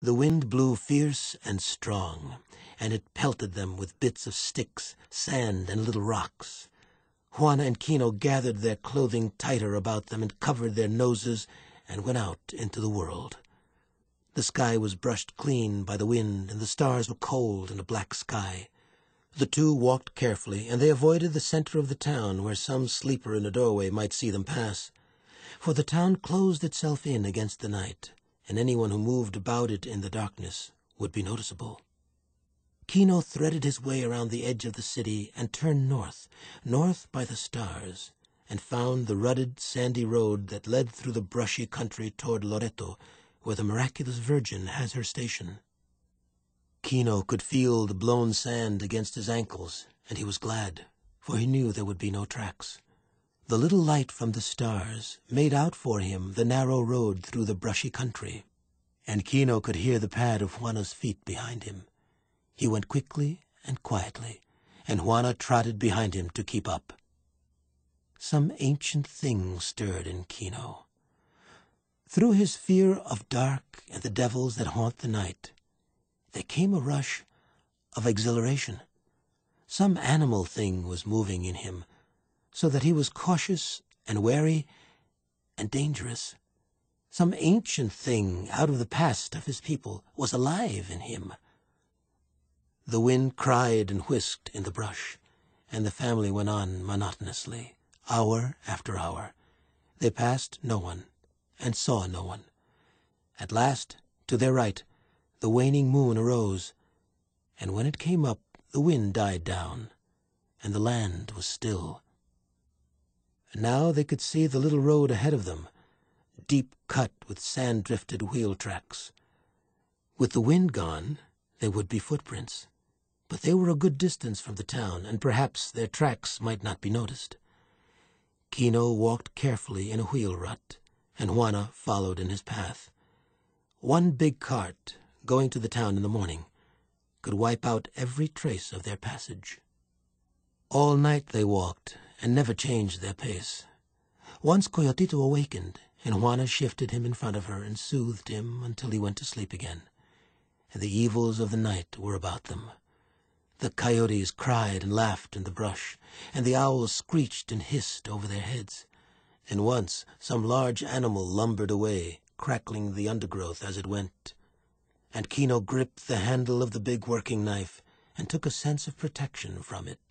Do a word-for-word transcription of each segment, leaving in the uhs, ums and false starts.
The wind blew fierce and strong, and it pelted them with bits of sticks, sand, and little rocks. Juana and Kino gathered their clothing tighter about them and covered their noses and went out into the world. The sky was brushed clean by the wind, and the stars were cold in a black sky. The two walked carefully, and they avoided the center of the town where some sleeper in a doorway might see them pass. For the town closed itself in against the night, and anyone who moved about it in the darkness would be noticeable. Kino threaded his way around the edge of the city and turned north, north by the stars, and found the rutted, sandy road that led through the brushy country toward Loreto, where the miraculous Virgin has her station. Kino could feel the blown sand against his ankles, and he was glad, for he knew there would be no tracks. The little light from the stars made out for him the narrow road through the brushy country, and Kino could hear the pad of Juana's feet behind him. He went quickly and quietly, and Juana trotted behind him to keep up. Some ancient thing stirred in Kino. Through his fear of dark and the devils that haunt the night, there came a rush of exhilaration. Some animal thing was moving in him, so that he was cautious and wary and dangerous. Some ancient thing out of the past of his people was alive in him. The wind cried and whisked in the brush, and the family went on monotonously, hour after hour. They passed no one, and saw no one. At last, to their right, the waning moon arose, and when it came up, the wind died down, and the land was still. And now they could see the little road ahead of them, deep cut with sand-drifted wheel tracks. With the wind gone, there would be footprints, but they were a good distance from the town, and perhaps their tracks might not be noticed. Kino walked carefully in a wheel rut, and Juana followed in his path. One big cart, going to the town in the morning, could wipe out every trace of their passage. All night they walked, and never changed their pace. Once Coyotito awakened, and Juana shifted him in front of her and soothed him until he went to sleep again. And the evils of the night were about them. The coyotes cried and laughed in the brush, and the owls screeched and hissed over their heads. And once some large animal lumbered away, crackling the undergrowth as it went. And Kino gripped the handle of the big working knife and took a sense of protection from it.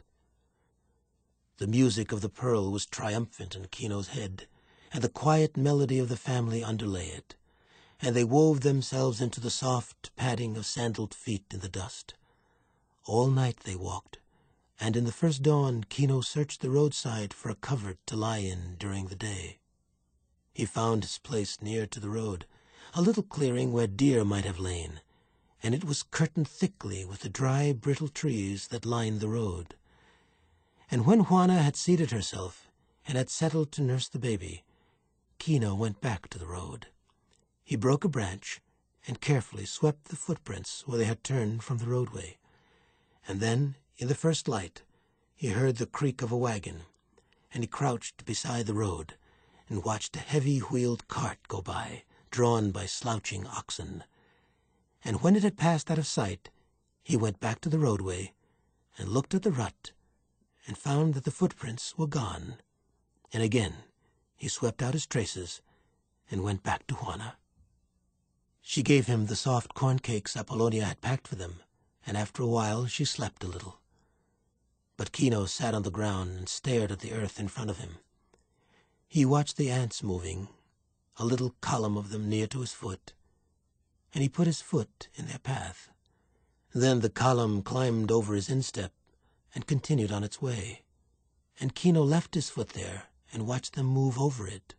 The music of the pearl was triumphant in Kino's head, and the quiet melody of the family underlay it, and they wove themselves into the soft padding of sandaled feet in the dust. All night they walked, and in the first dawn Kino searched the roadside for a covert to lie in during the day. He found his place near to the road, a little clearing where deer might have lain, and it was curtained thickly with the dry, brittle trees that lined the road. And when Juana had seated herself and had settled to nurse the baby, Kino went back to the road. He broke a branch and carefully swept the footprints where they had turned from the roadway. And then, in the first light, he heard the creak of a wagon, and he crouched beside the road and watched a heavy-wheeled cart go by, drawn by slouching oxen. And when it had passed out of sight, he went back to the roadway and looked at the rut and found that the footprints were gone. And again he swept out his traces and went back to Juana. She gave him the soft corn cakes Apollonia had packed for them, and after a while she slept a little. But Kino sat on the ground and stared at the earth in front of him. He watched the ants moving, a little column of them near to his foot, and he put his foot in their path. Then the column climbed over his instep and continued on its way, and Kino left his foot there and watched them move over it.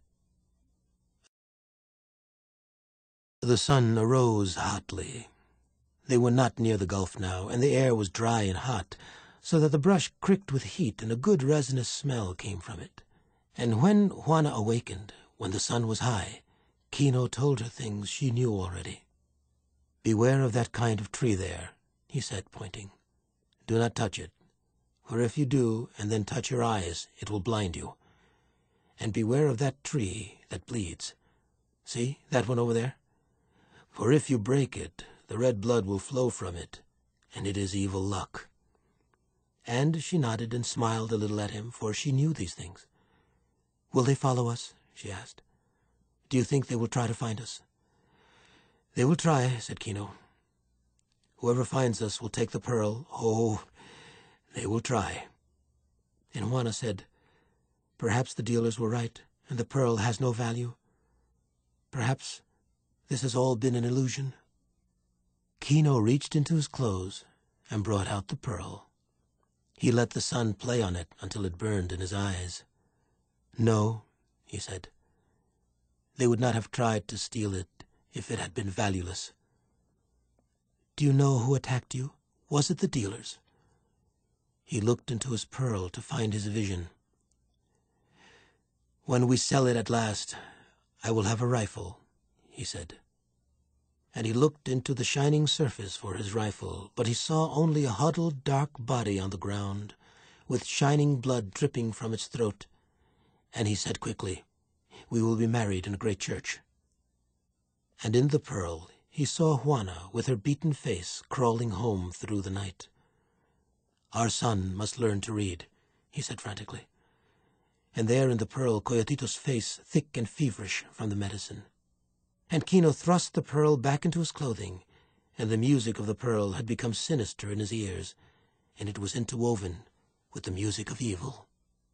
The sun arose hotly. They were not near the gulf now, and the air was dry and hot, so that the brush cricked with heat and a good resinous smell came from it. And when Juana awakened, when the sun was high, Kino told her things she knew already. "Beware of that kind of tree there," he said, pointing. "Do not touch it, for if you do and then touch your eyes, it will blind you. And beware of that tree that bleeds. See, that one over there? For if you break it, the red blood will flow from it, and it is evil luck." And she nodded and smiled a little at him, for she knew these things. "Will they follow us?" she asked. "Do you think they will try to find us?" "They will try," said Kino. "Whoever finds us will take the pearl. Oh, they will try." And Juana said, "Perhaps the dealers were right, and the pearl has no value. Perhaps this has all been an illusion." Kino reached into his clothes and brought out the pearl. He let the sun play on it until it burned in his eyes. "No," he said, "they would not have tried to steal it if it had been valueless." "Do you know who attacked you? Was it the dealers?" He looked into his pearl to find his vision. "When we sell it at last, I will have a rifle," he said. And he looked into the shining surface for his rifle, but he saw only a huddled dark body on the ground, with shining blood dripping from its throat. And he said quickly, "We will be married in a great church." And in the pearl he saw Juana with her beaten face crawling home through the night. "Our son must learn to read," he said frantically. And there in the pearl Coyotito's face, thick and feverish from the medicine. And Kino thrust the pearl back into his clothing, and the music of the pearl had become sinister in his ears, and it was interwoven with the music of evil.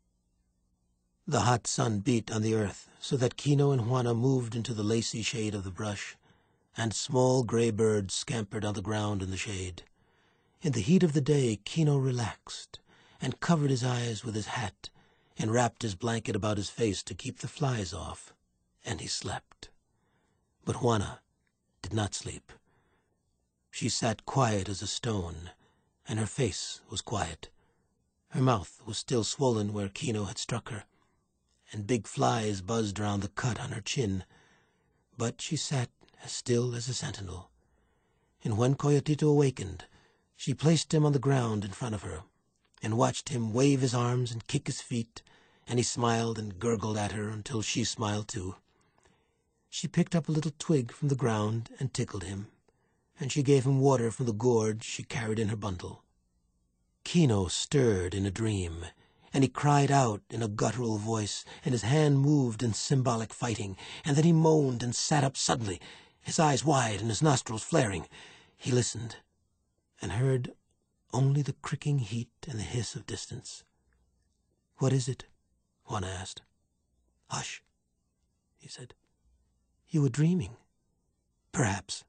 The hot sun beat on the earth, so that Kino and Juana moved into the lacy shade of the brush, and small gray birds scampered on the ground in the shade. In the heat of the day, Kino relaxed, and covered his eyes with his hat, and wrapped his blanket about his face to keep the flies off, and he slept. But Juana did not sleep. She sat quiet as a stone, and her face was quiet. Her mouth was still swollen where Kino had struck her, and big flies buzzed round the cut on her chin. But she sat as still as a sentinel. And when Coyotito awakened, she placed him on the ground in front of her, and watched him wave his arms and kick his feet, and he smiled and gurgled at her until she smiled too. She picked up a little twig from the ground and tickled him, and she gave him water from the gourd she carried in her bundle. Kino stirred in a dream, and he cried out in a guttural voice, and his hand moved in symbolic fighting, and then he moaned and sat up suddenly, his eyes wide and his nostrils flaring. He listened, and heard only the cricking heat and the hiss of distance. "What is it?" Juana asked. "Hush," he said. "You were dreaming." "Perhaps."